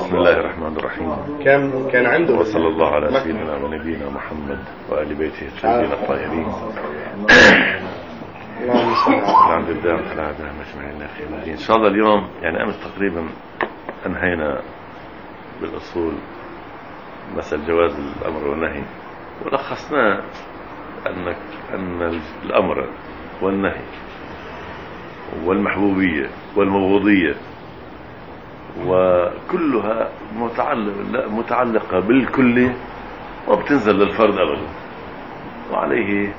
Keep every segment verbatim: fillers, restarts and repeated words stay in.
بسم الله الرحمن الرحيم. كان كان عنده وصلى الله على سيدنا ونبينا محمد وآل بيته الطيبين الطاهرين. اللهم صل على الحمد لله رب العالمين اجمعين. اخي ان شاء الله اليوم يعني امس تقريبا انهينا بالاصول مسألة جواز الامر والنهي، ولخصنا انك ان الامر والنهي والمحبوبية والمبغوضية وكلها متعلقة بالكل وبتنزل للفرد أبدا، وعليه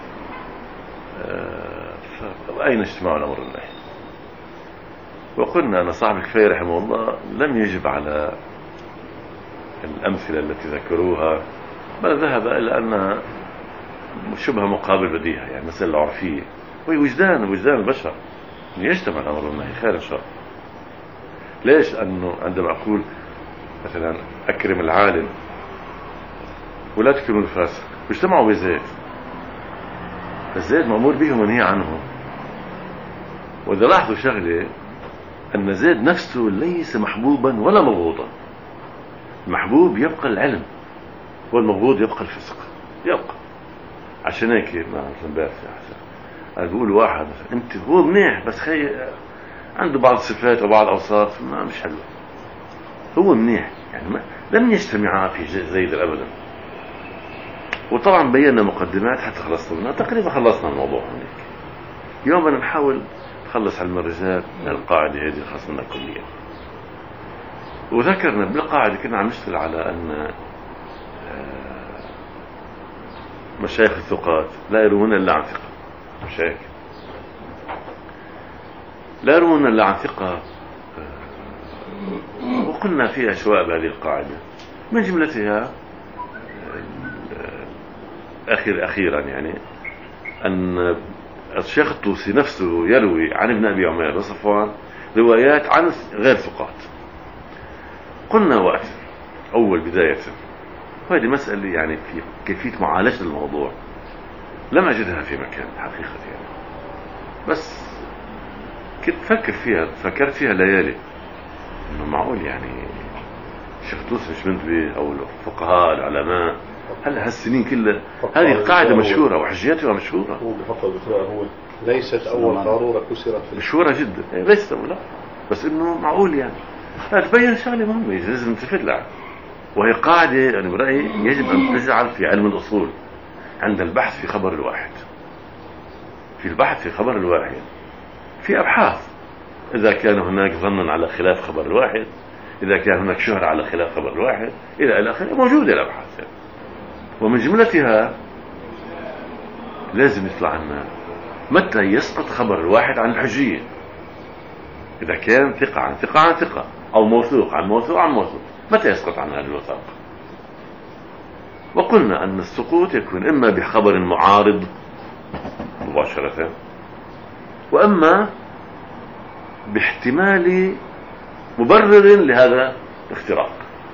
أين اجتماع الأمر والنهي. وقلنا أن صاحب الكفاية رحمه الله لم يجب على الأمثلة التي ذكروها، بل ذهب إلى أنها شبه مقابل بديهة، يعني مسألة العرفية وهي وجدان وجدان البشر يجتمع الأمر والنهي خير إن شاء الله. ليش؟ أنه عندما أقول مثلا أكرم العالم ولا تكرموا الفاسق، واجتمعوا بزيد، فالزيد مأمور به ومنهي عنه. وإذا لاحظوا شغلة أن زيد نفسه ليس محبوبا ولا مبغوضا. المحبوب يبقى العلم والمبغوض يبقى الفسق، يبقى. عشان هيك ما مثلا بارس أنا بقول واحد مثلا أنت هو منيح بس خي عنده بعض الصفات وبعض الأوصاف ما مش حلوة، هو منيح يعني ما لم يجتمعا في زيد أبدا. وطبعا بينا مقدمات حتى خلصنا منها تقريبا، خلصنا الموضوع هناك. اليوم أنا نحاول نخلص علم الرجال من القاعدة هذه خاصة كليا. وذكرنا بالقاعدة كنا عم نشتغل على أن مشايخ الثقات لا يروون إلا عن ثقة، مشايخ لا يروون إلا عن ثقة. وقلنا فيها شواء بهذه القاعدة، من جملتها أخير أخيرا يعني أن الشيخ الطوسي نفسه يروي عن ابن أبي عمير وصفوان روايات عن غير ثقات. قلنا وقت أول بداية، وهذه مسألة يعني في كيفية معالجة الموضوع لم أجدها في مكان حقيقة يعني، بس كنت فكر فيها فكرت فيها ليالي إنه معقول يعني الشيخ الطوسي مش منتبه أو الفقهاء العلماء هل هالسنين كلها هذه القاعدة مشهورة وحجياتها مشهورة. هو بفضل هو ليست أول قارورة كسرت مشهورة جدا، ليست لا بس إنه معقول يعني تبين شغلة مهمة لازم نستفيد لها. وهي قاعدة أنا برأيي يجب أن تجعل في علم الأصول عند البحث في خبر الواحد. في البحث في خبر الواحد في أبحاث، إذا كان هناك ظن على خلاف خبر الواحد، إذا كان هناك شهرة على خلاف خبر الواحد إلى إلى آخره، موجودة الأبحاث يعني. ومن جملتها لازم يطلع لنا متى يسقط خبر الواحد عن الحجية، إذا كان ثقة عن ثقة عن ثقة أو موثوق عن موثوق عن موثوق، متى يسقط عن هذه الوثائق. وقلنا أن السقوط يكون إما بخبر معارض مباشرة، وإما باحتمال مبرر لهذا الاختراق،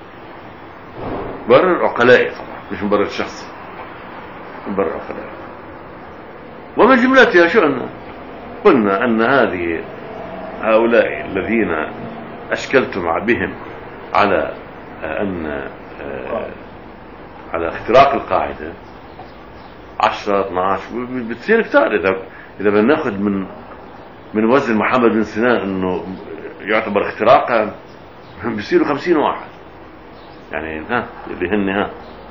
مبرر عقلائي طبعا مش مبرر شخصي، مبرر عقلائي. ومن جملتها شو قلنا؟ قلنا أن هذه هؤلاء الذين أشكلتم بهم على أن على اختراق القاعدة عشرة اثناشر بتصير كتار. إذا إذا بناخذ من من وزن محمد بن سنان إنه يعتبر اختراقا بيصيروا خمسين واحد يعني، ها اللي هن ها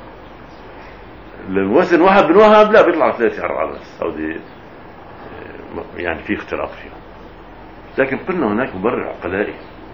الوزن وهب بن وهب لا بيطلع ثلاثة أربعة بس، أو دي يعني في اختراق فيهم. لكن قلنا هناك مبرر عقلائي.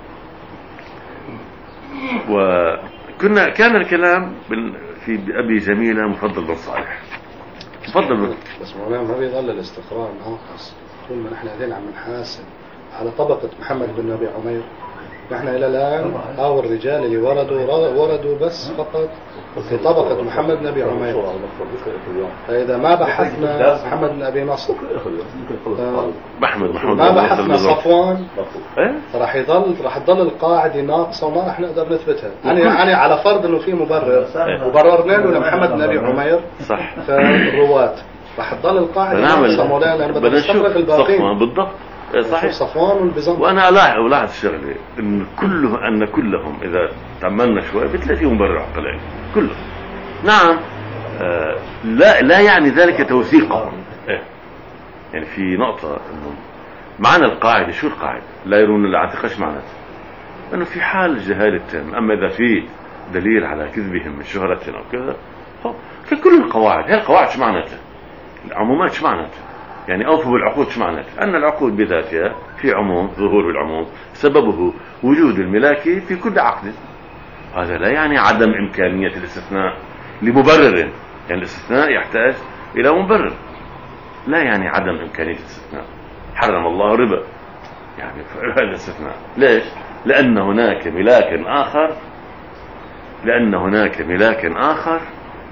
وكنا كان الكلام في أبي جميلة مفضل بن صالح. مفضل بن بس مولانا ما بيظل الاستقرار ناقص طول ما نحن قاعدين عم نحاسب على طبقة محمد بن أبي عمير. نحن إلى الآن أو الرجال اللي وردوا وردوا بس فقط في طبقة محمد بن أبي عمير. فإذا ما بحثنا محمد بن أبي نصر محمد محمد ما بحثنا صفوان راح يضل راح تضل القاعدة ناقصة وما راح نقدر نثبتها. أنا أنا على فرض إنه في مبرر وبررنا له لمحمد بن أبي عمير صح فالرواة راح تضل القاعدة ناقصة مولانا. أنا بدي أستغرق الباقين بالضبط. صحيح. صفوان والبيزنطي. وانا الاحظ الاحظ شغله ان كله ان كلهم اذا تاملنا شوي بتلاقي فيهم مبرر عقلاني كلهم. نعم آه لا لا يعني ذلك توثيقهم. إيه؟ يعني في نقطه انه معنى القاعده، شو القاعده؟ لا يرون الا عن ثقه، ايش معناتها؟ انه في حال جهاله تام، اما اذا في دليل على كذبهم من شهره او كذا في كل القواعد. هي القواعد شو معناتها؟ العمومات شو معناتها؟ يعني اوفوا بالعقود شو معناتها؟ ان العقود بذاتها في عموم، ظهور بالعموم، سببه وجود الملاكي في كل عقد. هذا لا يعني عدم امكانيه الاستثناء لمبرر، يعني الاستثناء يحتاج الى مبرر، لا يعني عدم امكانيه الاستثناء. حرم الله الربا، يعني هذا الاستثناء ليش؟ لان هناك ملاك اخر لان هناك ملاك اخر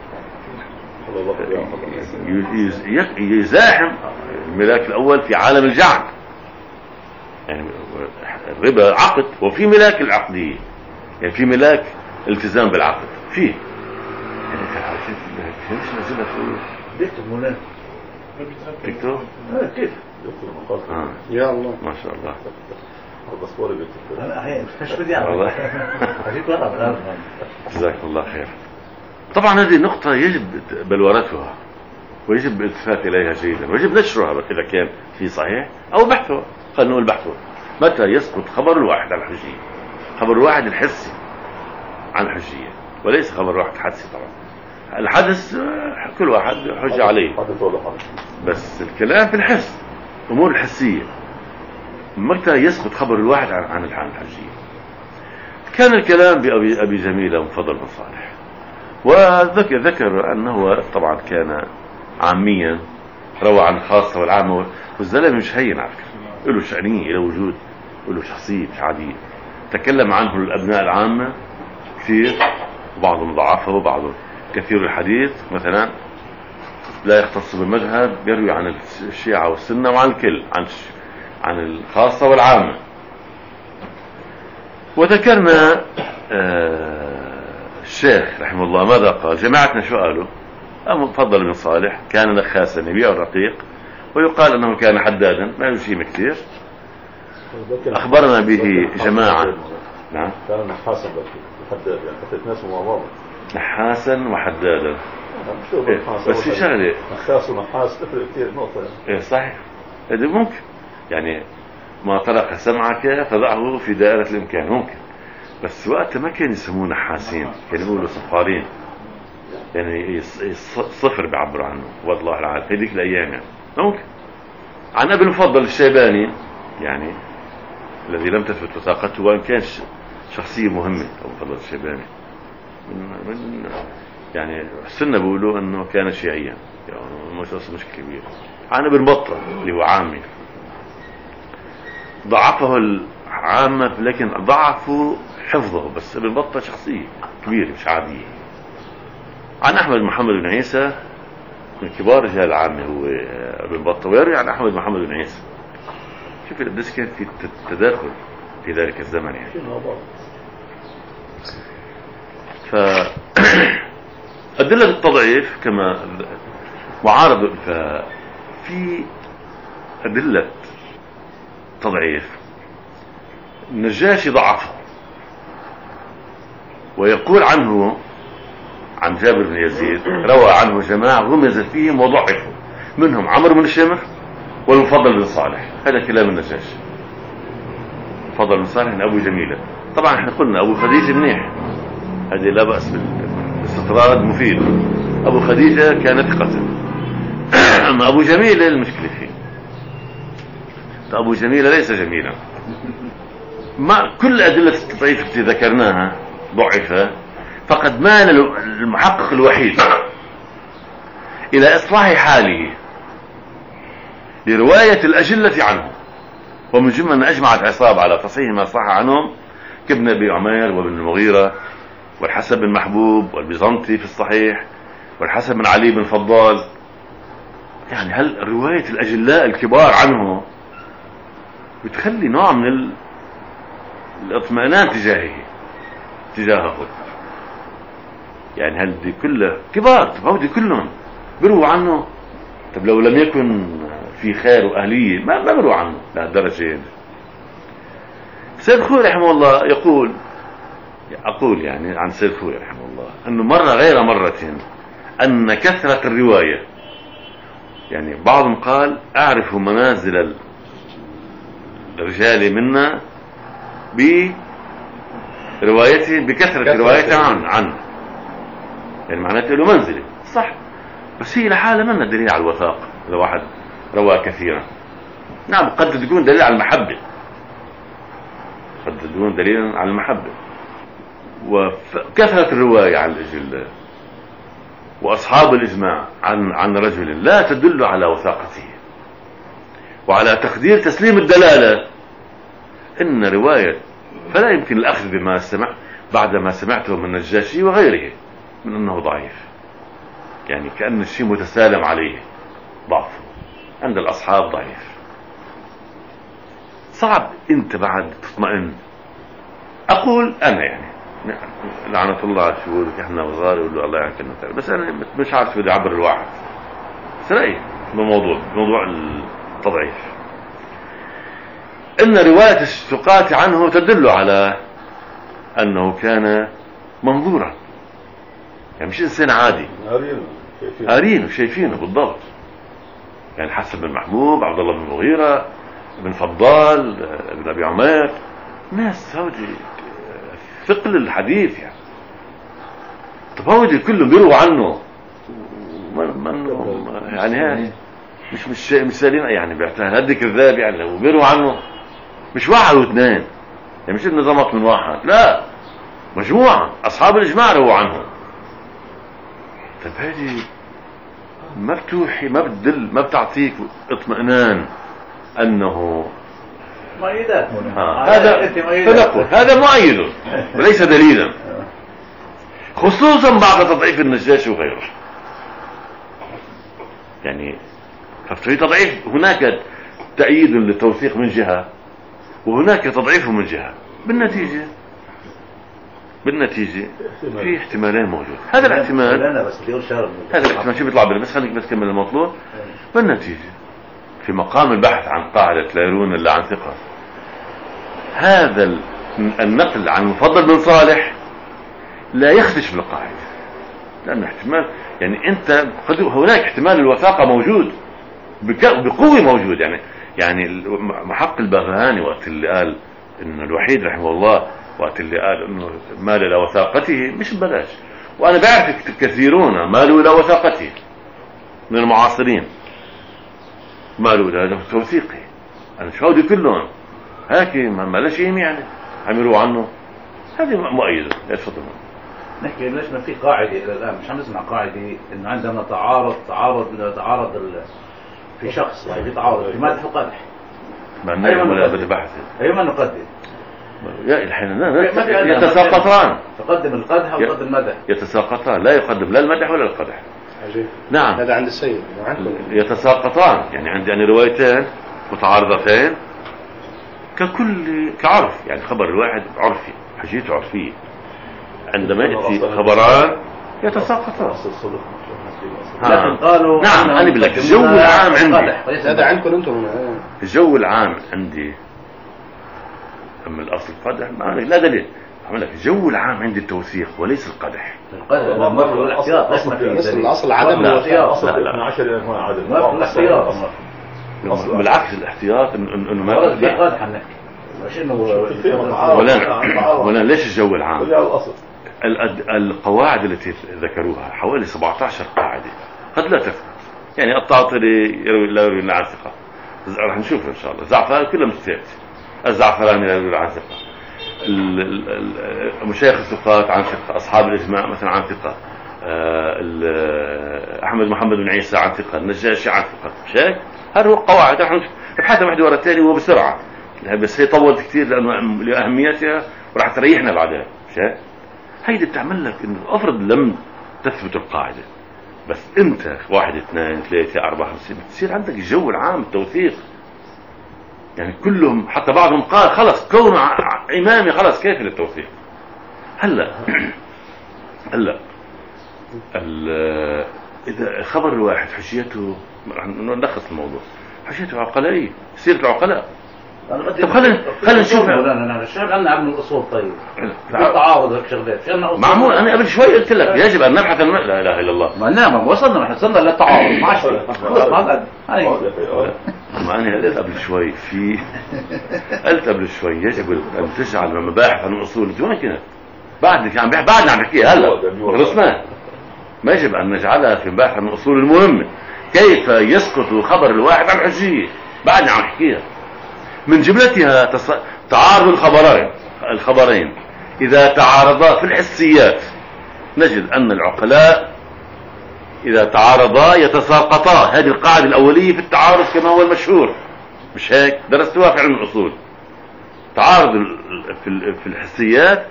يزاحم الملاك الأول في عالم الجعل. يعني الربا عقد وفي ملاك العقدية، يعني في ملاك التزام بالعقد فيه. يعني فهمش نزلها في بيكتب مولانا تكتب؟ كيف؟ آه. يا الله ما شاء الله. الباسبور بيكتب. انا مش بدي اعرف. جزاك الله خير. طبعا هذه نقطة يجب بلورتها ويجب الالتفات إليها جيدا، ويجب نشرها إذا كان في صحيح أو بحثها. خلينا نقول بحثها. متى يسقط خبر الواحد عن الحجية؟ خبر الواحد الحسي عن الحجية، وليس خبر الواحد الحدسي. طبعا الحدث كل واحد حجة عليه، بس الكلام في الحس، أمور الحسية. متى يسقط خبر الواحد عن الحجية؟ كان الكلام بأبي أبي جميلة وفضل بن صالح، وذكر ذكر أنه طبعا كان عاميا، روى عن الخاصة والعامة، والزلمة مش هين على فكرة، له شأنية، له وجود، له شخصية مش عادية. تكلم عنه الأبناء العامة كثير، وبعضهم ضعفه وبعضهم كثير الحديث. مثلا لا يختص بالمذهب، يروي عن الشيعة والسنة وعن الكل، عن عن الخاصة والعامة. وذكرنا آه الشيخ رحمه الله ماذا قال. جماعتنا شو قالوا؟ فضل بن صالح كان نخاسا يبيع الرقيق، ويقال انه كان حدادا، ما يشيم كثير. اخبرنا به جماعة. نعم كان نحاسا حداد، يعني حطيت ناس مع بعض نحاسا وحدادا. إيه. بس في شغله نحاس ونحاس تفرق كثير نقطة. ايه صحيح، هذا ممكن، يعني ما طرق سمعك فضعه في دائرة الامكان، ممكن. بس وقت ما كانوا يسموه نحاسين، كانوا يقولوا صفارين، يعني صفر بيعبروا عنه والله العالم في ذيك الايام. يعني ممكن. عن ابي المفضل الشيباني، يعني الذي لم تثبت وثاقته، وان كان شخصيه مهمه ابو المفضل الشيباني، من, من يعني السنه بيقولوا انه كان شيعيا، يعني مش مش كبير. عن ابن بطه اللي هو عامي، ضعفه العامه لكن ضعفوا حفظه، بس ابن بطه شخصيه كبيره مش عاديه. عن احمد محمد بن عيسى، من كبار رجال العامه هو ابن بطه، ويروي عن احمد محمد بن عيسى. شوف قديش كان في تداخل في ذلك الزمن يعني. ف أدلة التضعيف كما معارض، ففي أدلة تضعيف النجاشي ضعفه، ويقول عنه عن جابر بن يزيد روى عنه جماعة غمز فيهم وضعفوا، منهم عمرو بن شمر والمفضل بن صالح. هذا كلام النجاشي. المفضل بن صالح من أبو جميلة. طبعا احنا قلنا أبو خديجة منيح، هذه لا بأس بالاستطراد، مفيد. أبو خديجة كانت ثقة. أما أبو جميلة المشكلة فيه، أبو جميلة ليس جميلا. ما كل أدلة التضعيف التي ذكرناها ضعفة، فقد مال المحقق الوحيد إلى إصلاح حاله لرواية الأجلة عنه، ومن جملة أن أجمعت عصابة على تصحيح ما صح عنهم كابن أبي عمير وابن المغيرة والحسن بن محبوب والبيزنطي في الصحيح والحسن بن علي بن فضال. يعني هل رواية الأجلاء الكبار عنه بتخلي نوع من الاطمئنان تجاهه تجاهه يعني هل دي كلها كبار؟ طب دي كلهم بيروا عنه. طب لو لم يكن في خير وأهلية ما ما بروح عنه لهالدرجة. سيد خوي رحمه الله يقول، أقول يعني عن سيد خوي رحمه الله أنه مرة غير مرة أن كثرة الرواية، يعني بعضهم قال أعرف منازل الرجال منا بروايته بكثرة روايته عن عنه، يعني معناته له منزلة صح، بس هي لحالها منا دليل على الوثاقة. إذا واحد روى كثيرا نعم قد تكون دليل على المحبة، قد تكون دليلا على المحبة. وكثرة الرواية عن الأجل وأصحاب الإجماع عن عن رجل لا تدل على وثاقته وعلى تقدير تسليم الدلالة إن رواية، فلا يمكن الأخذ بما سمع بعد ما سمعته من النجاشي وغيره من أنه ضعيف، يعني كأن الشيء متسالم عليه ضعفه عند الأصحاب ضعيف. صعب أنت بعد تطمئن. أقول أنا يعني لعنة الله شو يقول لك احنا وصغار يقول له الله يعينك المثال، بس أنا مش عارف بدي أعبر الواحد. بس رأيي بموضوع بموضوع التضعيف إن رواية الثقات عنه تدل على أنه كان منظورا، يعني مش إنسان عادي قارين وشايفينه بالضبط. يعني حسن بن محمود، عبد الله بن المغيرة، بن فضال، ابن أبي عمير، ناس هودي ثقل الحديث يعني. طب هودي كلهم بيروا عنه من يعني هاي مش مش مش سالين يعني بيعتها هدي كذاب يعني، لو بيروا عنه مش واحد واثنين، يعني مش انه زمط من واحد، لا مجموعة أصحاب الإجماع رووا عنه. طب هذه ما بتوحي ما بتدل ما بتعطيك اطمئنان أنه مؤيدات هذا تنقل، هذا مؤيد وليس دليلا، خصوصا بعد تضعيف النجاشي وغيره. يعني ففي تضعيف هناك تأييد للتوثيق من جهة وهناك تضعيف من جهة، بالنتيجة بالنتيجة في احتمالين موجود. هذا الاحتمال هذا الاحتمال شو بيطلع بنا، بس خليك بس كمل المطلوب. بالنتيجة في مقام البحث عن قاعدة لا يرون إلا عن ثقة، هذا النقل عن المفضل بن صالح لا يخدش بالقاعدة، لأن احتمال يعني أنت هناك احتمال الوثاقة موجود بقوة موجود. يعني يعني محق البغلاني وقت اللي قال إنه الوحيد رحمه الله وقت اللي قال إنه مال إلى وثاقته مش ببلاش، وأنا بعرف كثيرون مالوا إلى وثاقته من المعاصرين، مالوا إلى توثيقه. أنا شو هودي كلهم هيك ما لا شيء يعني عملوا عنه، هذه مؤيدة. تفضل. نحكي ليش ما في قاعدة إلى الآن، مش هنسمع قاعدة إنه عندما تعارض تعارض تعارض ال... في شخص يعني في تعارض في مادح وقدح، أيوة ولا بدي بحث أيوة نقدم يا الحين يتساقطان، تقدم القدح وتقدم المدح، يتساقطان لا يقدم لا المدح ولا القدح. عجيب. نعم هذا عند السيد يتساقطان، يعني عندي يعني روايتين متعارضتين ككل كعرف، يعني خبر الواحد عرفي حاجيته عرفية، عندما يأتي خبران يتساقطان. لكن قالوا نعم أنا بقول لك الجو العام عندي هذا عندكم أنتم، الجو العام عندي أما الأصل القدح لا دليل. أقول لك الجو العام عندي التوثيق وليس القدح. القدح هو مرة والاحتياط، أصل الأصل عدم الاحتياط. لا لا عشر يكون عدم مرة الاحتياط، بالعكس الاحتياط إنه ما مرة في قدح هناك مش إنه ولا ولا ليش الجو العام؟ القواعد التي ذكروها حوالي سبعة عشر قاعدة قد لا تثبت، يعني الطاطري يروي لا يروي إلا عن ثقة، رح نشوف إن شاء الله. الزعفراني كلها مستثبت، الزعفراني لا يروي عن ثقة، مشايخ الثقات عن ثقة، أصحاب الإجماع مثلا عن ثقة، أحمد محمد بن عيسى عن ثقة، النجاشي عن ثقة، مش هيك؟ هذه هو القواعد، نحن نبحثها واحدة ورا الثانية وبسرعة، بس هي طولت كثير لأنه لأهميتها وراح تريحنا بعدها، مش هيك؟ هيدي بتعمل لك إنه أفرض لم تثبت القاعدة، بس أنت واحد اثنين ثلاثة أربعة خمسة بتصير عندك الجو العام التوثيق، يعني كلهم حتى بعضهم قال خلص كون إمامي خلص كيف للتوثيق. هلا هلا إذا خبر الواحد حجيته، رح نلخص الموضوع، حاجته عقلائية، سيرة العقلاء. طب خلينا خلينا نشوف. لا لا لا الشيخ عندنا علم الاصول. طيب تعارض هيك شغلات معمول. انا قبل شوي قلت لك يجب ان نبحث الم... لا اله الا الله. ما نعم وصلنا نحن وصلنا للتعارض ما عادش ما انا قلت قبل شوي في قلت قبل شوي يجب ان تجعل مباحث عن الاصول. وين كانت؟ بعد عم بعدنا عم نحكيها هلا خلصنا. ما يجب ان نجعلها في مباحث عن الاصول المهمه. كيف يسقط خبر الواحد عن حجيه؟ بعدنا عم نحكيها. من جملتها تص... تعارض الخبرين الخبرين إذا تعارضا في الحسيات نجد أن العقلاء إذا تعارضا يتساقطا. هذه القاعدة الأولية في التعارض كما هو المشهور، مش هيك؟ درستوها في علم الأصول. تعارض في الحسيات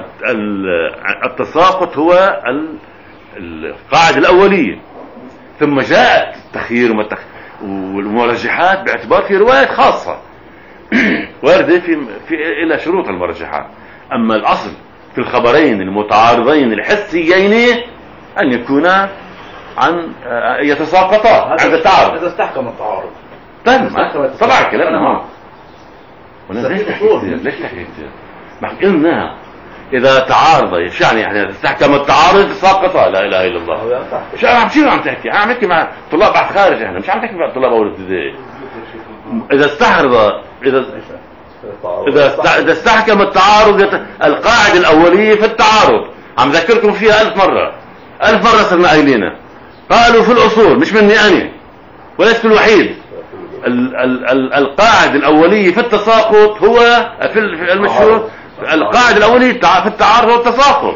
التساقط هو القاعدة الأولية. ثم جاءت التخيير والمرجحات باعتبار في روايات خاصة واردة في في إلى شروط المرجحات. أما الأصل في الخبرين المتعارضين الحسيين أن يكونا عن يتساقطا عند التعارض. إذا استحكم التعارض طبعا كلامنا ما ليش تحكي ليش تحكي ما قلنا إذا تعارض ايش يعني؟ يعني استحكم التعارض تساقطا. لا إله إلا الله. شو عم شو عم تحكي؟ عم تحكي مع طلاب بعد خارج. احنا مش عم تحكي مع طلاب أول ابتدائي. إذا استحرض إذا إذا إذا استحكم التعارض يت... القاعدة الأولية في التعارض عم ذكركم فيها ألف مرة ألف مرة صرنا قايلينها. قالوا في الأصول مش مني أنا ولست الوحيد. ال... ال... ال... القاعدة الأولية في التساقط هو في المشهور. القاعدة الأولية في التعارض والتساقط.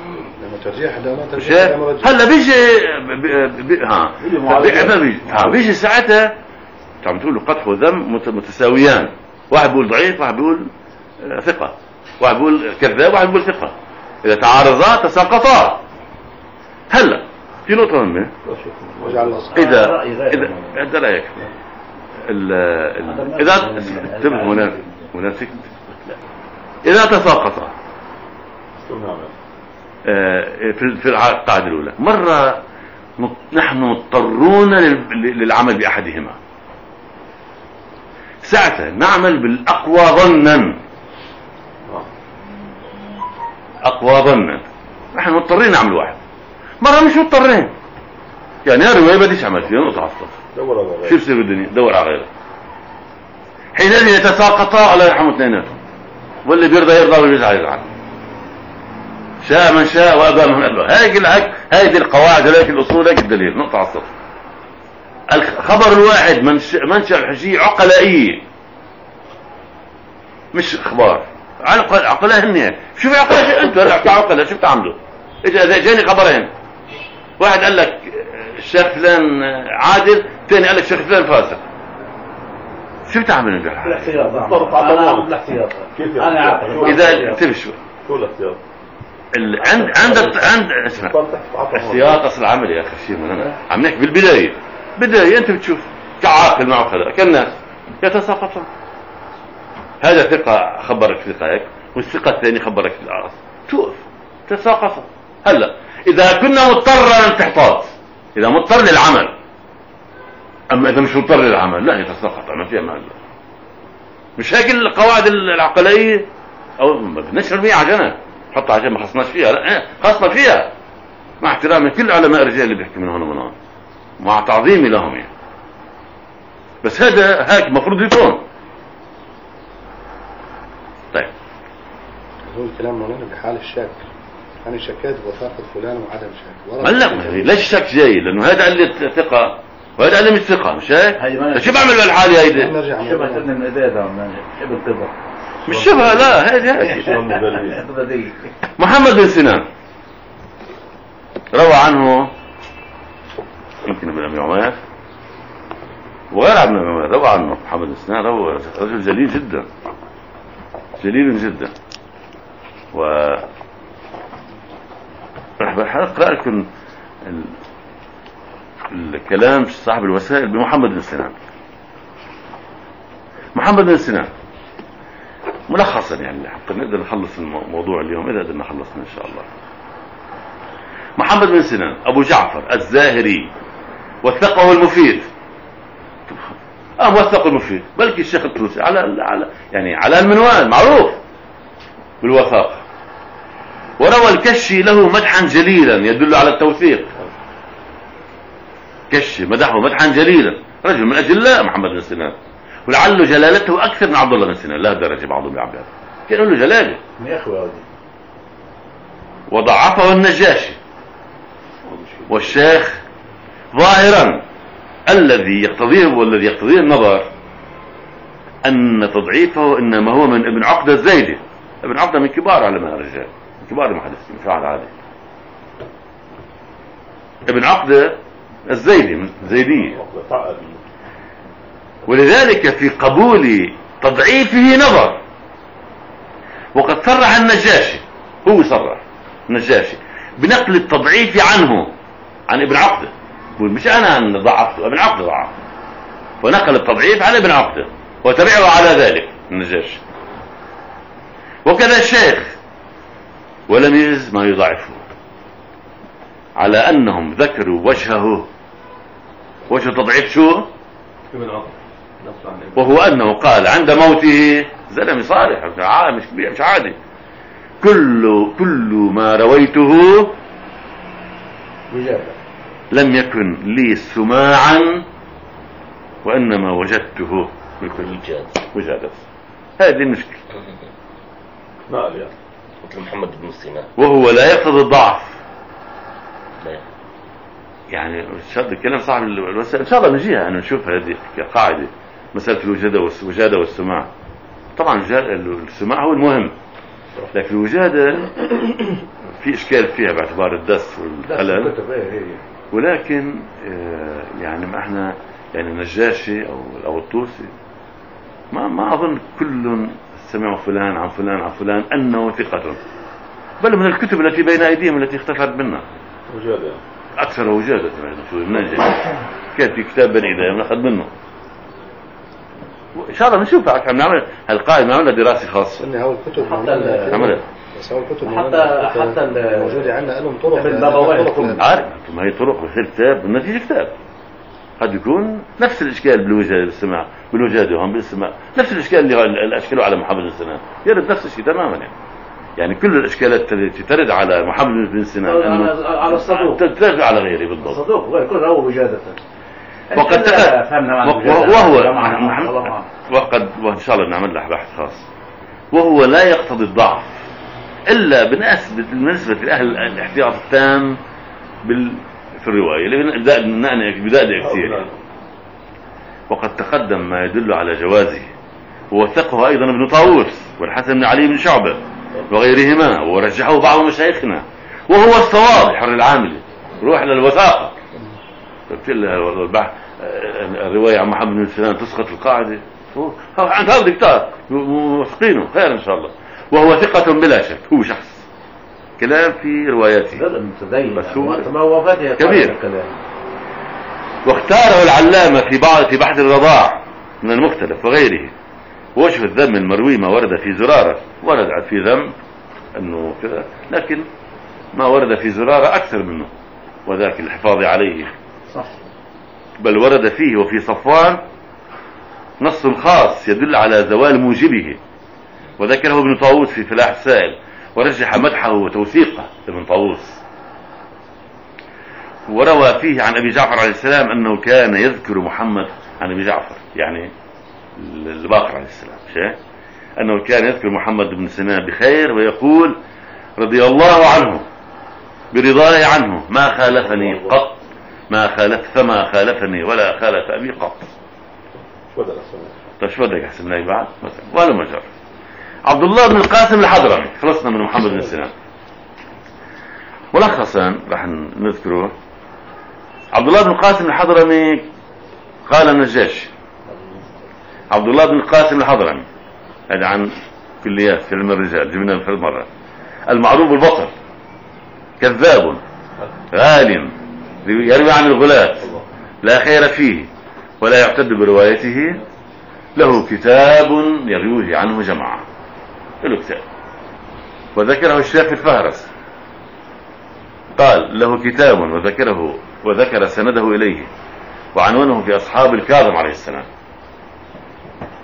هلا بيجي بي... ها بيجي ها بيجي ساعتها عم تقول له قدح وذم متساويان. واحد بيقول ضعيف، واحد بيقول ثقة، واحد بيقول كذاب، واحد بيقول ثقة. إذا تعارضا تساقطا. هلا في نقطة مهمة. إذا إذا إذا رأيك إذا انتبه هنا هنا سكت. إذا تساقطا في في القاعدة الأولى مرة نحن مضطرون للعمل بأحدهما. ساعتها نعمل بالأقوى ظنا. أقوى ظنا نحن مضطرين نعمل واحد. مرة مش مضطرين. يعني هذا الرواية بديش عمل فيها نقطة عصب. شو بصير بالدنيا؟ دور على غيره. حينئذ يتساقطا الله يرحمه اثنيناتهم. واللي بيرضى يرضى واللي بيزعل يزعل. شاء من شاء وأبى من أبى. هاي هذه القواعد هيك الأصول هيك الدليل نقطة عصب. الخبر الواحد منشأ الحجية عقلائية مش اخبار. عقلاء هن شوف عقلاء انتوا هلا عقلاء شو بتعملوا؟ اذا جاني خبرين واحد قال لك الشيخ فلان عادل، الثاني قال لك الشيخ فلان فاسق، شو بتعملوا بالحال؟ الاحتياط. انا الاحتياط انا عاقل. اذا انتبه شوي شو الاحتياط؟ عند عند عند اسمع احتياط اصل عمل يا اخي شيء انا عم نحكي بالبدايه. بداية انت بتشوف كعاقل معه كذا كالناس يتساقطون. هذا ثقة خبرك ثقة هيك والثقة الثاني خبرك في الأرض توقف تساقط. هلا إذا كنا مضطرا للاحتياط، إذا مضطر للعمل. أما إذا مش مضطر للعمل لا يتساقط. ما فيها مال. مش هيك القواعد العقلية أو نشر بيها عجنة حطها عشان ما خصناش فيها. لا خصنا فيها مع احترامي كل علماء الرجال اللي بيحكي من هون ومن هون مع تعظيمي لهم يعني. بس هذا هيك مفروض يكون. طيب هو الكلام مولانا بحال الشك. انا شكيت بوثاقة فلان وعدم شك. لا ليش الشك جاي؟ لانه هذا قال لي ثقة وهذا قال لي مش ثقة. مش هيك؟ شو بعمل بالحالة هيدي؟ شبه من الإدادة شبه الكبر. مش شبه لا هذه محمد بن سنان روى عنه يمكن ابن ابي عمير وغير ابن ابي عمير روى عنه محمد بن سنان. روى رجل جليل جدا جليل جدا. و راح اقرا لكم ال... الكلام صاحب الوسائل بمحمد بن سنان. محمد بن سنان ملخصا يعني حتى نقدر نخلص الموضوع اليوم اذا قدرنا خلصنا ان شاء الله. محمد بن سنان أبو جعفر الزاهري والثقة المفيد. اه موثق المفيد، بلكي الشيخ الطوسي على على يعني على المنوال معروف بالوثاقه. وروى الكشي له مدحا جليلا يدل على التوثيق. كشي مدحه مدحا جليلا، رجل من اجلاء محمد بن سنان، ولعل جلالته اكثر من عبد الله بن سنان، لا درجه بعضهم بعباد، كان له جلاله يا اخوي هذه. وضعفه النجاشي والشيخ ظاهرا الذي يقتضيه والذي يقتضيه النظر ان تضعيفه انما هو من ابن عقدة الزيدي. ابن عقدة من كبار علماء الرجال، من كبار المحدثين، مش واحد عادي. ابن عقدة الزيدي من زيدية، ولذلك في قبول تضعيفه نظر. وقد صرح النجاشي، هو صرح النجاشي بنقل التضعيف عنه عن ابن عقدة، مش انا ان ضعفته، ابن عقدة ضعف، ونقل التضعيف عن ابن عقدة وتبعه على ذلك النجاشي. وكذا الشيخ، ولم يجز ما يضعفه، على انهم ذكروا وجهه، وجه تضعيف شو؟ ابن عقدة، وهو انه قال عند موته، زلمه صالح مش كبير مش عادي، كل كل ما رويته وجادة لم يكن لي سماعا وانما وجدته بالكل وجادة. هذه المشكله. ما عليه مثل محمد بن سيناء، وهو لا يقتضي الضعف. لا. يعني شد الكلام صاحب الوسائل ان شاء الله نجيها انه نشوف هذه كقاعده، مساله الوجاده والوجاده والسماع. طبعا السماع هو المهم، لكن الوجاده في اشكال فيها باعتبار الدس والخلل، ولكن يعني ما احنا يعني النجاشي او او الطوسي ما ما اظن كل سمعوا فلان عن فلان عن فلان انه ثقة، بل من الكتب التي بين ايديهم التي اختفت منا وجادة اكثر وجادة. كان في كتاب بني ايديهم ناخذ منه، ان شاء الله نشوفها. عم نعمل هالقائمة، نعملها دراسة خاصة. اني هو الكتب حتى نعملها، بس هو الكتب حتى حتى موجودة عندنا لهم طرق بالبابوين. عارف ما هي طرق وغير كتاب والنتيجة كتاب. قد يكون نفس الاشكال بالوجاده بالسماع بالوجاده وهم بالسماع، نفس الاشكال اللي اللي اشكلوا على محمد بن سنان، يرد نفس الشيء تماما. يعني يعني كل الاشكالات التي ترد على محمد بن سنان انه على الصدوق ترد على غيره بالضبط. الصدوق غير كل هو وجاده. وقد فهمنا وهو وقد وان شاء الله بنعمل له بحث خاص. وهو لا يقتضي الضعف الا بالنسبه بالنسبه لاهل الاحتياط التام بال في الرواية اللي بدأ كثير. وقد تقدم ما يدل على جوازه، ووثقه أيضا ابن طاووس والحسن بن علي بن شعبة وغيرهما، ورجحه بعض مشايخنا، وهو الصواب. حر العاملي روح للوثاقة، الرواية عن محمد بن سنان تسقط القاعدة، عند هذا الكتاب موثقينه خير إن شاء الله. وهو ثقة بلا شك، هو شخص كلام في رواياته بس هو كبير. واختاره العلامة في بعض في بحث الرضاع من المختلف وغيره. وجه الذم المروي ما ورد في زرارة، ورد في ذم انه كذا، لكن ما ورد في زرارة اكثر منه، وذاك الحفاظ عليه صح. بل ورد فيه وفي صفوان نص خاص يدل على زوال موجبه، وذكره ابن طاووس في فلاح السائل، ورجح مدحه وتوثيقه ابن طاووس. وروى فيه عن ابي جعفر عليه السلام انه كان يذكر محمد، عن ابي جعفر يعني الباقر عليه السلام شيء، انه كان يذكر محمد بن سنان بخير ويقول رضي الله عنه برضاه عنه ما خالفني قط، ما خالف فما خالفني ولا خالف ابي قط. طيب شو بدك احسن لي بعد مثلا ولا مجر. عبد الله بن القاسم الحضرمي، خلصنا من محمد بن سنان. ملخصا راح نذكره. عبد الله بن القاسم الحضرمي قال النجاشي، عبد الله بن القاسم الحضرمي هذا عن كليات في علم الرجال جبنا في المرة، المعروف بالبطل، كذاب غال يروي عن الغلاة لا خير فيه ولا يعتد بروايته، له كتاب يرويه عنه جماعة، له كتاب. وذكره الشيخ في الفهرس، قال له كتاب وذكره وذكر سنده إليه، وعنوانه في أصحاب الكاظم عليه السلام.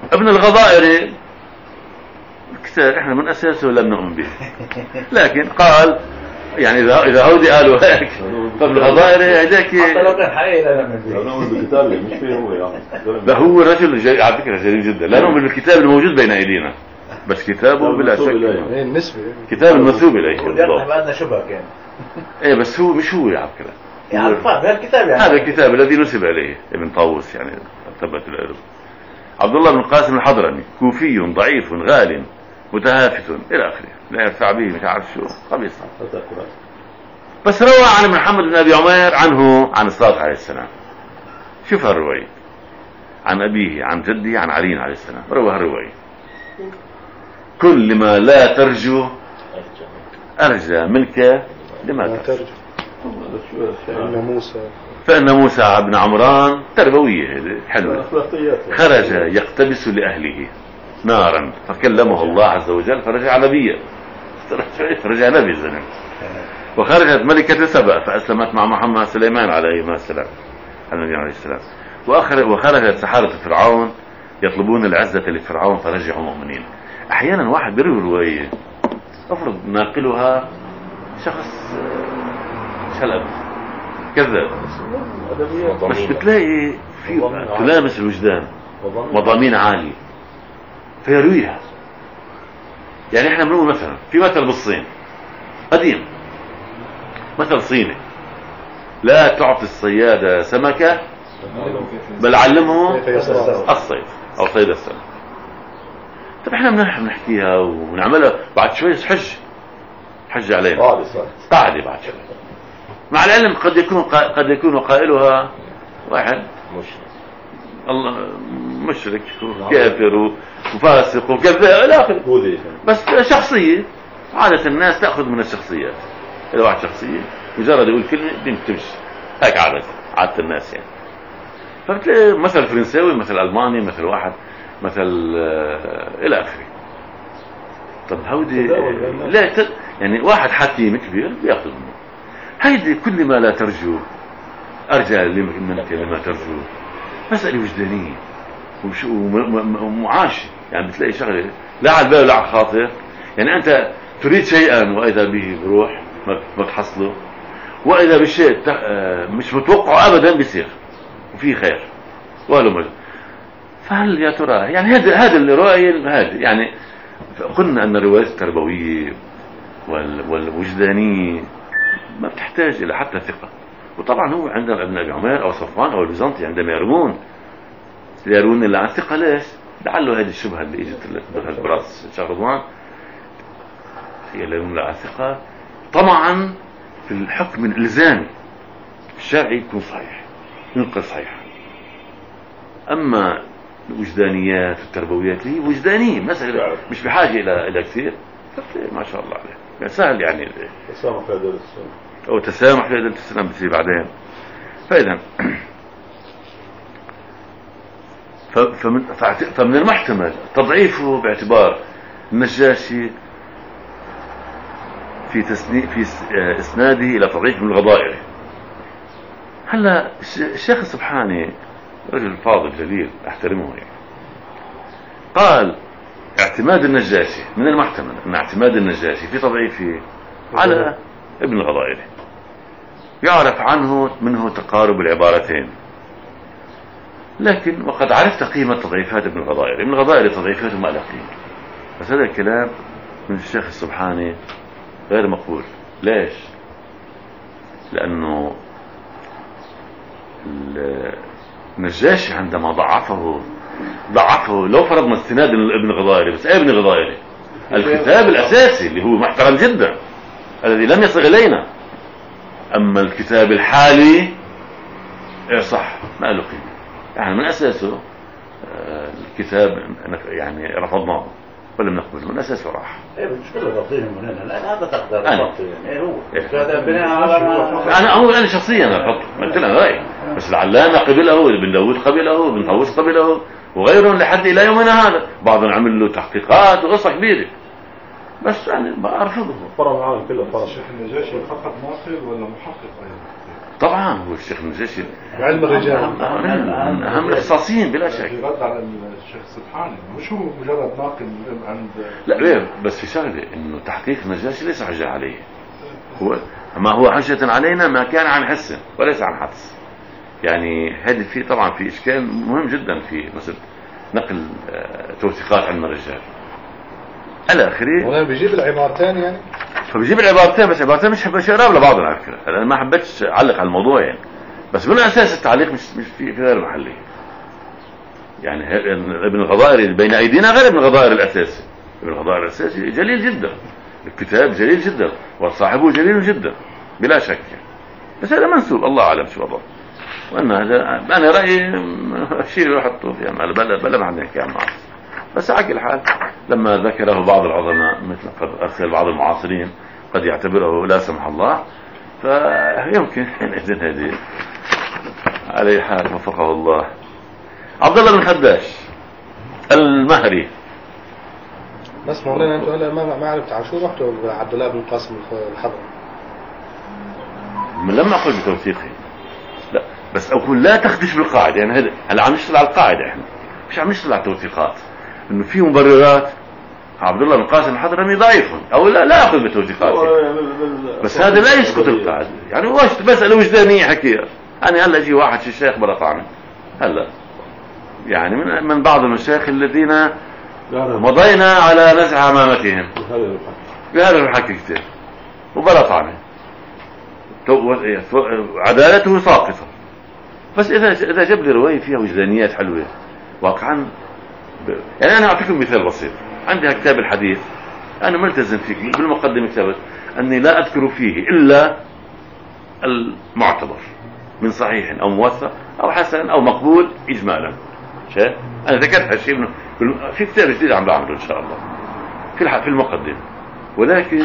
ابن الغضائري كتاب احنا من اساسه لم نؤمن به، لكن قال يعني اذا اذا هودي قالوا هيك فابن الغضائري هذاك حتى لو كان حقيقي لا نؤمن به. لا نؤمن بالكتاب اللي مش فيه هو يعني. ده هو رجل جي... على فكره جليل جدا. لا نؤمن بالكتاب الموجود بين ايدينا، بس كتابه بلا شك ايه النسبة كتاب المنسوب اليه ولكن بالضبط. بعدنا شبهه كان. ايه بس هو مش هو على فكره، يعني فاهم هذا الكتاب يعني. هذا الكتاب الذي نسب اليه ابن طاووس يعني ثبت العلم. عبد الله بن القاسم الحضرمي كوفي ضعيف غال متهافت الى اخره، لا يرفع به مش عارف شو خبيث. بس روى عن محمد بن ابي عمير عنه عن الصادق عليه السلام. شوف هالروايه عن ابيه عن جده عن علي عليه السلام، روى هالروايه كل ما لا ترجو ارجى منك لما لا ترجو. ترجو فإن موسى فإن موسى بن عمران تربوية حلوة، خرج يقتبس لأهله نارا فكلمه الله عز وجل فرجع نبيا، رجع نبي الزلمة. وخرجت ملكة سبأ فأسلمت مع محمد سليمان عليه السلام النبي عليه السلام. وخرجت سحارة فرعون يطلبون العزة لفرعون فرجعوا مؤمنين. أحيانا واحد بيروي رواية أفرض ناقلها شخص شلب كذاب، بس بتلاقي في تلامس الوجدان مضامين عالية فيرويها. يعني احنا بنقول مثلا في مثل بالصين قديم، مثل صيني: لا تعطي الصيادة سمكة بل علمه الصيد او صيد السمك. طب احنا بنحكيها ونعملها بعد شوي حج حج علينا قاعدة بعد شوي، مع العلم قد يكون قد يكون قائلها واحد الله مشرك وكافر وفاسق وكذا الى اخره، بس شخصيه. عاده الناس تاخذ من الشخصيات، اذا واحد شخصيه مجرد يقول كلمه بتمشي هيك عاده عاده الناس يعني. فبتلاقي مثل فرنساوي مثل الماني مثل واحد مثل آه الى اخره. طب هودي لا ت... يعني واحد حكيم كبير بياخذ منه. هيدي كل ما لا ترجو ارجى منك لما ترجو، مسألة وجدانية ومعاشي. يعني بتلاقي شغله لا على البال ولا على الخاطر. يعني انت تريد شيئا واذا به بروح ما تحصله، واذا بالشيء مش متوقعه ابدا بيصير وفي خير وهلو مجد. فهل يا ترى يعني هذا هذا الروايه هذه يعني قلنا ان الروايات التربويه والوجدانيه ما بتحتاج الى حتى ثقه. وطبعا هو عندنا ابن ابي عمير او صفوان او البيزنطي عندما يروون يروون الا عن ثقه. ليش؟ لعله هذه الشبهه اللي اجت دخل براس شيخ رضوان يروون عن ثقه طمعا في الحكم الالزامي الشرعي يكون صحيح ينقل صحيح. اما الوجدانيات والتربويات هي وجدانيه مساله مش بحاجه الى الى كثير. ما شاء الله عليه يعني سهل يعني تسامح في هذا السنة او تسامح في هذا السلام بتصير بعدين. فاذا فمن, فمن المحتمل تضعيفه باعتبار النجاشي في تسني في اسناده الى تضعيف ابن الغضائري. هلا الشيخ السبحاني رجل فاضل جليل احترمه يعني قال اعتماد النجاشي من المحتمل ان اعتماد النجاشي في تضعيفه على ابن الغضائري يعرف عنه منه تقارب العبارتين. لكن وقد عرفت قيمة تضعيفات ابن الغضائري. ابن الغضائري تضعيفاته ما لها قيمة، بس هذا الكلام من الشيخ السبحاني غير مقبول. ليش؟ لأنه النجاشي عندما ضعفه ضعفه لو فرضنا استناد ابن الغضائري، بس ايه ابن الغضائري؟ الكتاب الأساسي اللي هو محترم جدا الذي لم يصل إلينا. أما الكتاب الحالي إيه صح ما له قيمة، يعني من أساسه الكتاب يعني رفضناه ولم نقبله من أساسه راح. ايه مش كله ضبطين من هنا، لأن هذا تقدر أنا ايه هو هذا بناء على أنا أقول أنا شخصيا أنا قلت لنا رأي، بس العلامة قبله ابن داود قبله ابن طاووس قبله وغيرهم لحد إلى يومنا هذا. بعضهم عمل له تحقيقات وقصة كبيرة، بس يعني أرفضه. فرع العالم كله فرع. الشيخ النجاشي فقط ناقل ولا محقق أيضا؟ طبعا هو الشيخ النجاشي علم الرجال من اهم الاختصاصيين بلا شك. رد على الشيخ سبحان مش هو مجرد ناقل عند لا غير بس في شغله انه تحقيق النجاشي ليس حجه عليه، هو ما هو حجه علينا ما كان عن حس وليس عن حدس. يعني هذه في طبعا في اشكال مهم جدا في مثل نقل توثيقات علم الرجال الى اخره. هنا بيجيب العبارتين يعني فبيجيب العبارتين، بس عبارتين مش مش قراب لبعض على فكره. انا ما حبيتش اعلق على الموضوع يعني، بس من اساس التعليق مش مش في غير محلي. يعني ابن الغضائر اللي بين ايدينا غير ابن الغضائر الاساسي. ابن الغضائر الاساسي جليل جدا، الكتاب جليل جدا، وصاحبه جليل جدا بلا شك يعني. بس هذا منسوب الله اعلم شو وضعه. وان هذا انا رايي شيء يحطه في يعني بلا بلا ما عندنا كلام معه. بس على كل حال لما ذكره بعض العظماء مثل قد ارسل بعض المعاصرين قد يعتبره لا سمح الله، فيمكن حينئذ هذه على حال وفقه الله. عبد الله بن خداش المهري. بس مولانا انتوا هلا ما ما عرفت على شو رحتوا عبد الله بن قاسم الحضري؟ من لما اقول بتوثيقه لا، بس اقول لا تخدش بالقاعده. يعني هذا هلا عم نشتغل على القاعده، احنا مش عم نشتغل على التوثيقات. انه في مبررات عبد الله بن قاسم الحضرمي ضعيف او لا لا اخذ بتوثيقاته، بس هذا لا يسقط القاعده. يعني واش مساله وجدانيه حكيها. انا هلا يجي واحد شي شيخ بلا طعمه هلا يعني من من بعض المشايخ الذين مضينا على نزع عمامتهم بهذا الحكي كتير وبلا طعمه، عدالته ساقطه. بس اذا اذا جاب لي روايه فيها وجدانيات حلوه واقعا ب... يعني انا اعطيكم مثال بسيط. عندي كتاب الحديث انا ملتزم فيه بالمقدمه كتابه اني لا اذكر فيه الا المعتبر من صحيح او موثق او حسن او مقبول اجمالا. شايف انا ذكرت هالشيء في كتاب جديد عم بعمله ان شاء الله في في المقدمه، ولكن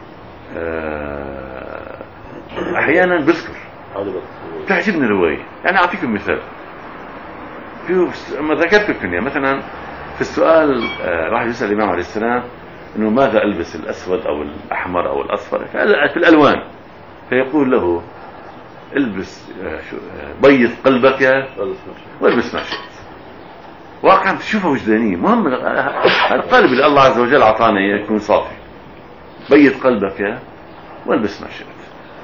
آه احيانا بذكر تعجبني الروايه. يعني اعطيكم مثال في ما ذكرت الكنية مثلا في السؤال آه راح يسال الامام عليه السلام انه ماذا البس الاسود او الاحمر او الاصفر في الالوان، فيقول له البس آه شو آه بيض قلبك والبس ما شئت. واقعا تشوفها وجدانيه مهم. القلب اللي الله عز وجل اعطانا يكون صافي. بيض قلبك والبس ما شئت.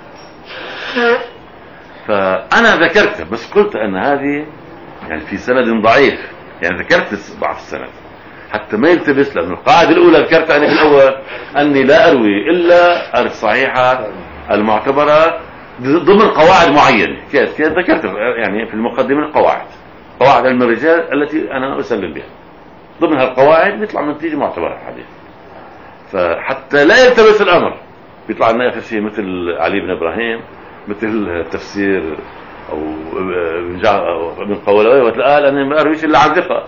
فانا ذكرت بس قلت ان هذه يعني في سند ضعيف، يعني ذكرت ضعف السند حتى ما يلتبس، لأن القاعدة الأولى ذكرت أنا في الأول أني لا أروي إلا الصحيحة المعتبرة ضمن قواعد معينة. كيف كيف ذكرت يعني في المقدمة القواعد قواعد علم الرجال التي أنا أسلم بها، ضمن هالقواعد بيطلع نتيجة معتبرة الحديث. فحتى لا يلتبس الأمر بيطلع لنا آخر شيء مثل علي بن إبراهيم، مثل تفسير او ابن قولوي وتقال انا ما ارويش الا عن ثقه.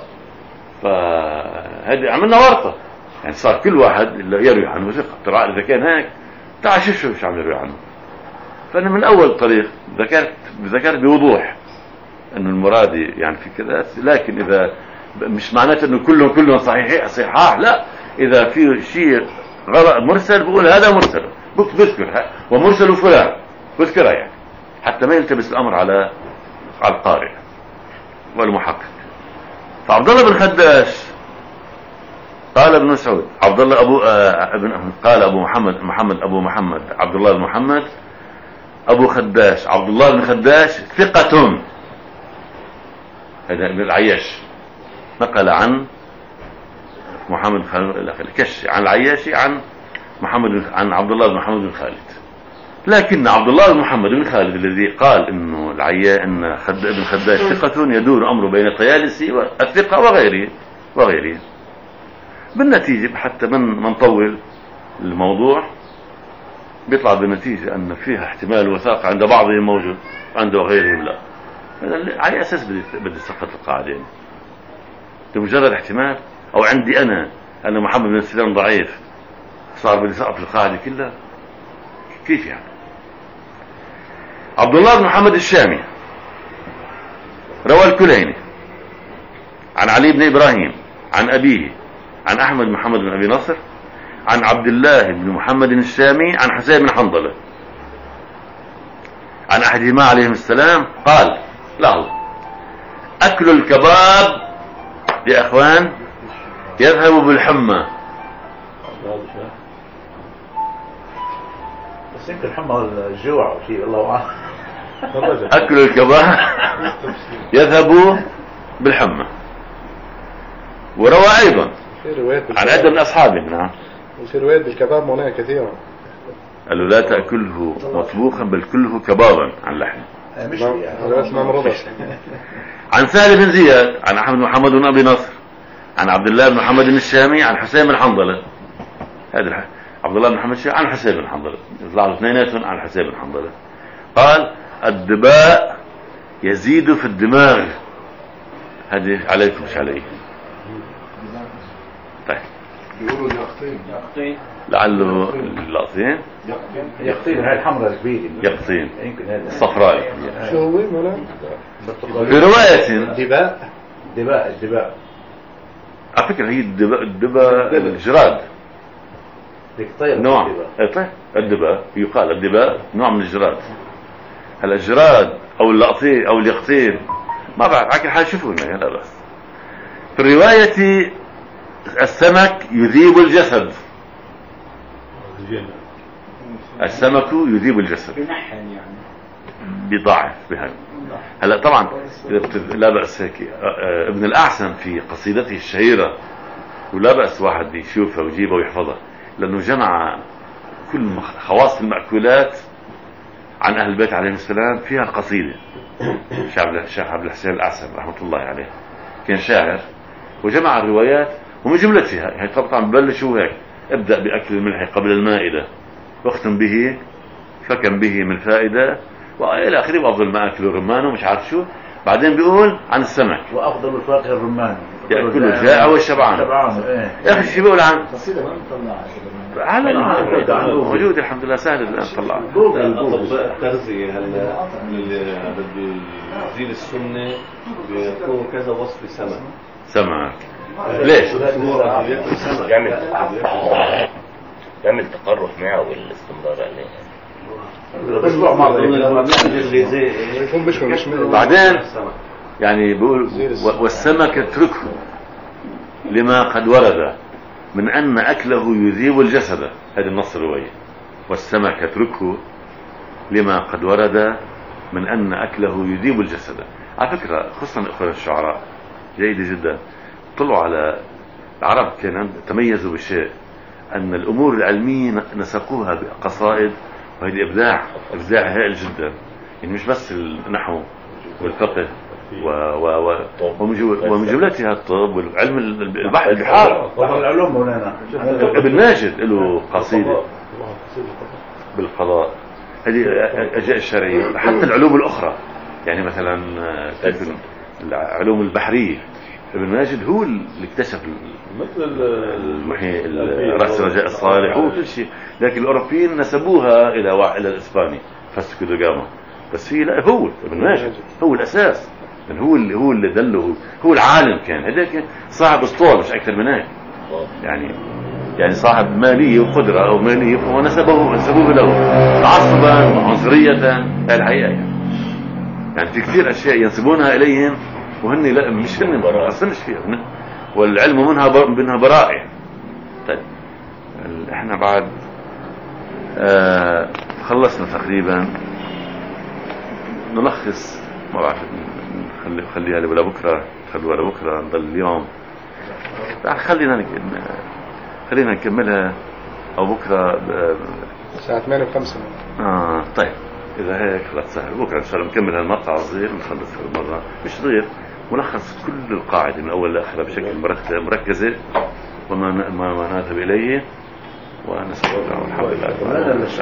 فهذه عملنا ورطه، يعني صار كل واحد اللي يروي عنه ثقه. ترى اذا كان هيك تعال شوف شو عم يروي عنه. فانا من اول طريق ذكرت ذكرت بوضوح انه المرادي يعني في كذا، لكن اذا مش معناته انه كلهم كلهم صحيح صحاح، لا، اذا في شيء غلط مرسل بقول هذا مرسل بذكر ومرسل فلان بذكرها، يعني حتى ما يلتبس الامر على على القارئ والمحقق. فعبد الله بن خداش قال ابن مسعود عبد الله ابو آه ابن قال ابو محمد محمد ابو محمد عبد الله بن محمد ابو خداش عبد الله بن خداش ثقة. هذا ابن العياش نقل عن محمد الكشي عن العياشي عن محمد عن عبد الله بن محمد بن خالد. لكن عبد الله بن محمد بن خالد الذي قال انه العيا ان خد ابن خداش ثقة يدور امره بين الطيالسي والثقة وغيره وغيره. بالنتيجة حتى من من طول الموضوع بيطلع بالنتيجة ان فيها احتمال وثاقة عند بعضهم موجود عنده غيرهم لا. على اساس بدي بدي سقط القاعدة لمجرد احتمال، او عندي انا ان محمد بن سلام ضعيف صار بدي سقط القاعدة كلها. كيف يعني؟ عبد الله بن محمد الشامي روى الكليني عن علي بن إبراهيم عن أبيه عن أحمد محمد بن أبي نصر عن عبد الله بن محمد الشامي عن حسين بن حنظلة عن أحدهما عليهم السلام قال: لاحظوا، أكل الكباب يا أخوان يذهب بالحمى. بس يمكن حمى الجوع أو شيء، الله أعلم. أكل الكباب يذهب بالحمى. وروى أيضا في روايات عن بالكباب. عدة من أصحابه. نعم. وفي روايات بالكباب هناك كثيرة. قال له: لا تأكله مطبوخا بل كله كبابا عن لحم. مش نعم، يعني روايات الإمام رضا. عن سهل بن زياد عن أحمد بن محمد بن أبي نصر عن عبد الله بن محمد بن الشامي عن حسين بن حنظلة. هذا الح... عبد الله بن محمد الشامي عن حسين بن حنظلة، يطلعوا اثنيناتهم عن حسين بن حنظلة. قال: الدباء يزيد في الدماغ. هذه عليكم مش علي. طيب، بيقولوا يقطين لعله اللقطين يقطين هاي الحمراء الكبيرة يقطين يمكن هذا الصفراء. شو هو مولانا؟ في رواية دباء. الدباء الدباء على فكرة هي الدباء الدباء الجراد الطير نوع. طيب، الدباء يقال الدباء نوع من الجراد. هلا الجراد او اللقطين او اليقطين ما بعرف، على كل حال شوفوا لنا لا بس. في الرواية السمك يذيب الجسد. السمك يذيب الجسد، بنحن يعني بيضاعف بهذا. هلا طبعا لا بأس هيك. ابن الأعسم في قصيدته الشهيرة، ولا بأس واحد يشوفها ويجيبها ويحفظها، لأنه جمع كل خواص المأكولات عن أهل البيت عليهم السلام فيها القصيدة. الشيخ عبد الحسين الأعسم رحمة الله عليه كان شاعر وجمع الروايات ومن جملتها يعني طبعا ببلشوا هيك: ابدأ بأكل الملح قبل المائدة، واختم به فكم به من فائدة، وإلى آخره. وأفضل ما أكل الرمان ومش عارف شو. بعدين بيقول عن السمك: وأفضل الفاكهة الرمان يأكل الجائع والشبعان. شبعان إيه. يا أخي شو بيقول عن قصيدة ما نطلعها على موجود الحمد لله سهل الآن طلع. أطباء التغذية هلا اللي بده يزيل السمنة بيكون كذا وصف سمك. سمك ليش؟ يعمل يعمل تقرح معه والاستمرار عليه. الأسبوع الماضي لما بنعمل زي زي يكون مش مش بعدين يعني بيقول: والسمك اتركه لما قد ورد من أن أكله يذيب الجسد. هذا النص الرواية: والسمك اتركه لما قد ورد من أن أكله يذيب الجسد. على فكرة خصوصا إخوان الشعراء جيدة جدا، طلعوا على العرب كانوا تميزوا بشيء، أن الأمور العلمية نسقوها بقصائد، وهذه إبداع إبداع هائل جدا. يعني مش بس النحو والفقه و و و ومن جملتها الطب والعلم البحر البحار. بحر العلوم مولانا ابن ماجد له قصيدة بالقضاء، هذه الأجزاء الشرعية. حتى العلوم الأخرى يعني مثلا العلوم البحرية، ابن ماجد هو اللي اكتشف مثل المحيط راس رجاء الصالح وكل شيء، لكن الأوروبيين نسبوها إلى وا... إلى الإسباني فاسكو دا جاما. بس هي لا، هو ابن ماجد هو الأساس، يعني هو اللي هو اللي دله، هو العالم كان. هذاك صاحب اسطول مش أكثر من هيك، يعني يعني صاحب مالية وقدرة أو مالية ونسبوه نسبوه له عصبا وعنصرية الحقيقة. يعني. يعني في كثير أشياء ينسبونها إليهم وهن لا، مش هن أصلا مش فيها، والعلم منها بر... منها برائع. طيب احنا بعد آه خلصنا تقريبا. نلخص ما بعرف نخلي خليها ولا بكره، خلوها لبكره نضل اليوم. خلينا نك... خلينا نكملها او بكره ب... الساعة ثمانية وخمسة. اه طيب اذا هيك خلاص سهل. بكره ان شاء الله نكمل هالمقطع الصغير ونخلص المره مش صغير، ونلخص كل القاعده من اول لاخرها بشكل مركزه وما ما ما نذهب اليه. ونسال الله الحمد لله.